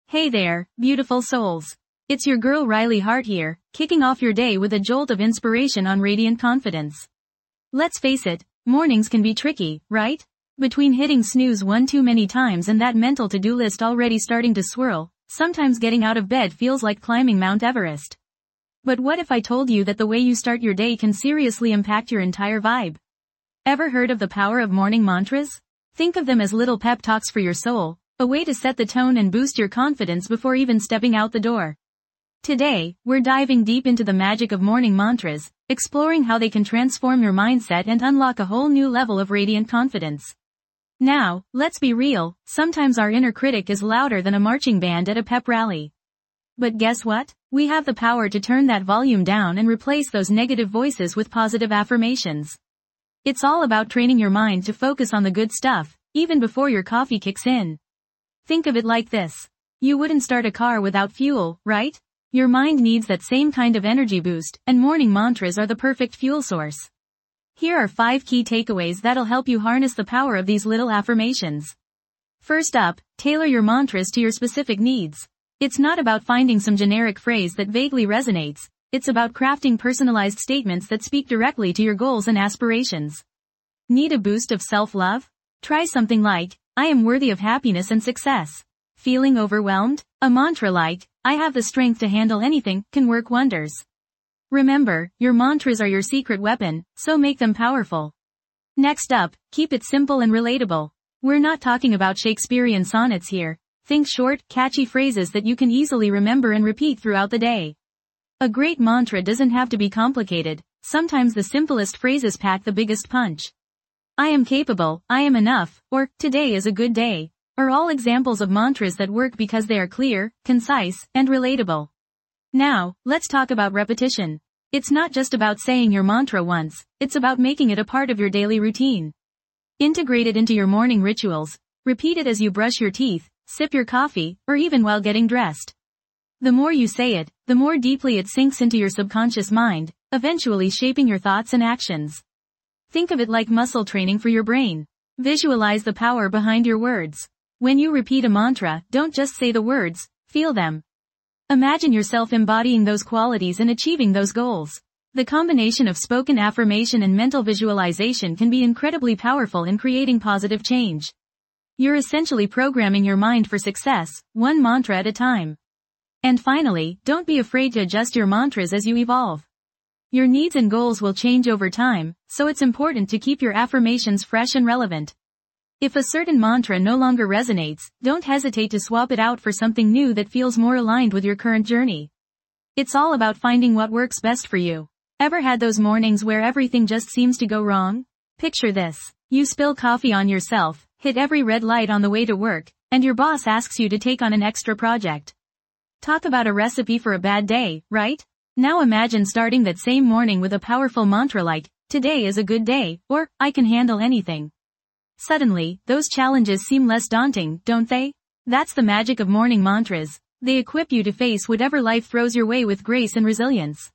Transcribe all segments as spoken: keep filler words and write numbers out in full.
Hey there, beautiful souls. It's your girl Riley Hart here, kicking off your day with a jolt of inspiration on Radiant Confidence. Let's face it, mornings can be tricky, right? Between hitting snooze one too many times and that mental to-do list already starting to swirl, sometimes getting out of bed feels like climbing Mount Everest. But what if I told you that the way you start your day can seriously impact your entire vibe? Ever heard of the power of morning mantras? Think of them as little pep talks for your soul, a way to set the tone and boost your confidence before even stepping out the door. Today, we're diving deep into the magic of morning mantras, exploring how they can transform your mindset and unlock a whole new level of radiant confidence. Now, let's be real, sometimes our inner critic is louder than a marching band at a pep rally. But guess what? We have the power to turn that volume down and replace those negative voices with positive affirmations. It's all about training your mind to focus on the good stuff, even before your coffee kicks in. Think of it like this. You wouldn't start a car without fuel, right? Your mind needs that same kind of energy boost, and morning mantras are the perfect fuel source. Here are five key takeaways that'll help you harness the power of these little affirmations. First up, tailor your mantras to your specific needs. It's not about finding some generic phrase that vaguely resonates, it's about crafting personalized statements that speak directly to your goals and aspirations. Need a boost of self-love? Try something like, I am worthy of happiness and success. Feeling overwhelmed? A mantra like, I have the strength to handle anything, can work wonders. Remember, your mantras are your secret weapon, so make them powerful. Next up, keep it simple and relatable. We're not talking about Shakespearean sonnets here. Think short, catchy phrases that you can easily remember and repeat throughout the day. A great mantra doesn't have to be complicated. Sometimes the simplest phrases pack the biggest punch. I am capable, I am enough, or, today is a good day, are all examples of mantras that work because they are clear, concise, and relatable. Now, let's talk about repetition. It's not just about saying your mantra once, it's about making it a part of your daily routine. Integrate it into your morning rituals. Repeat it as you brush your teeth, sip your coffee, or even while getting dressed. The more you say it, the more deeply it sinks into your subconscious mind, eventually shaping your thoughts and actions. Think of it like muscle training for your brain. Visualize the power behind your words. When you repeat a mantra, don't just say the words, feel them. Imagine yourself embodying those qualities and achieving those goals. The combination of spoken affirmation and mental visualization can be incredibly powerful in creating positive change. You're essentially programming your mind for success, one mantra at a time. And finally, don't be afraid to adjust your mantras as you evolve. Your needs and goals will change over time, so it's important to keep your affirmations fresh and relevant. If a certain mantra no longer resonates, don't hesitate to swap it out for something new that feels more aligned with your current journey. It's all about finding what works best for you. Ever had those mornings where everything just seems to go wrong? Picture this. You spill coffee on yourself, hit every red light on the way to work, and your boss asks you to take on an extra project. Talk about a recipe for a bad day, right? Now imagine starting that same morning with a powerful mantra like, today is a good day, or, I can handle anything. Suddenly, those challenges seem less daunting, don't they? That's the magic of morning mantras. They equip you to face whatever life throws your way with grace and resilience.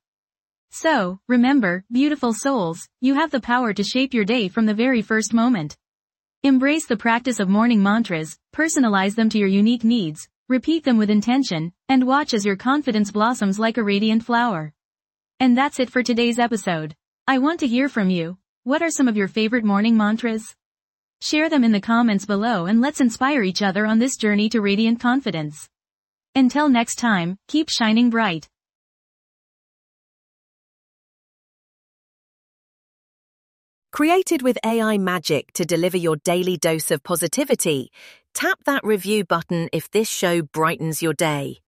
So, remember, beautiful souls, you have the power to shape your day from the very first moment. Embrace the practice of morning mantras, personalize them to your unique needs, repeat them with intention, and watch as your confidence blossoms like a radiant flower. And that's it for today's episode. I want to hear from you. What are some of your favorite morning mantras? Share them in the comments below and let's inspire each other on this journey to radiant confidence. Until next time, keep shining bright. Created with A I magic to deliver your daily dose of positivity, tap that review button if this show brightens your day.